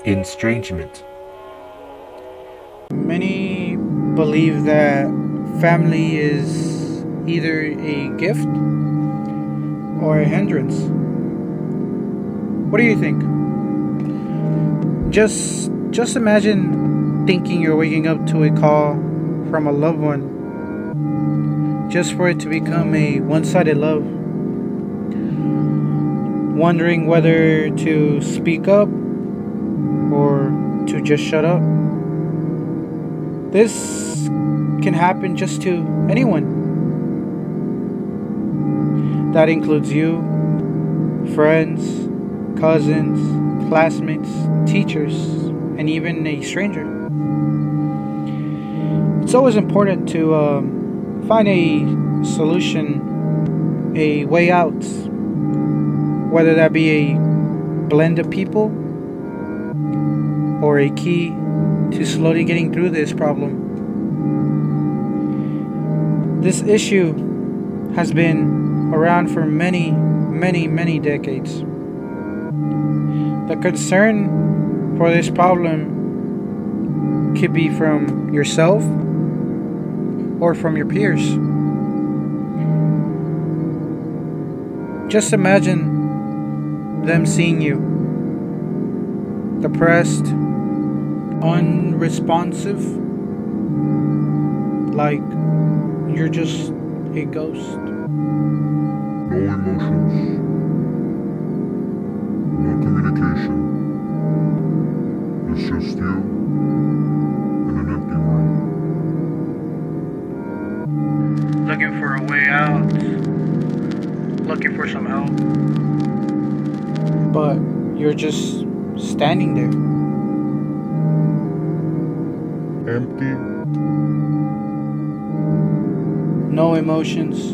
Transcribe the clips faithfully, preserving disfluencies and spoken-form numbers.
estrangement. Many believe that family is either a gift or a hindrance. What do you think? Just just imagine thinking you're waking up to a call from a loved one just for it to become a one-sided love. Wondering whether to speak up or to just shut up. This can happen just to anyone. That includes you, friends, cousins, classmates, teachers, and even a stranger. It's always important to um, find a solution, a way out, whether that be a blend of people or a key to slowly getting through this problem. This issue has been around for many, many, many decades. The concern for this problem could be from yourself or from your peers. Just imagine them seeing you depressed, unresponsive, like you're just a ghost. No emotions, no communication. It's just you in an empty room. Looking for a way out, looking for some help. But you're just standing there. Empty. No emotions.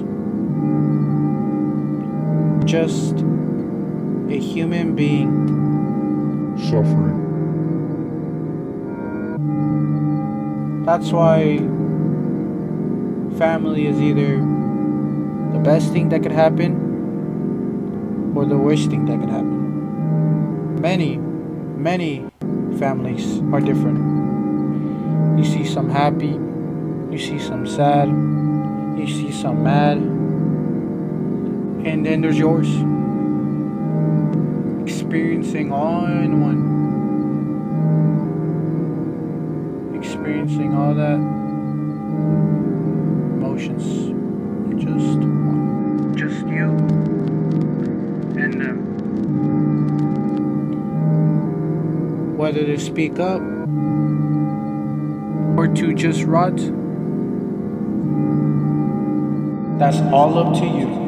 Just a human being. Suffering. That's why family is either the best thing that could happen or the worst thing that could happen. Many, many families are different. You see some happy, you see some sad, you see some mad, and then there's yours. Experiencing all in one. Experiencing all that emotions. Just one. Just you and them. Whether to speak up or to just rot, that's all up to you.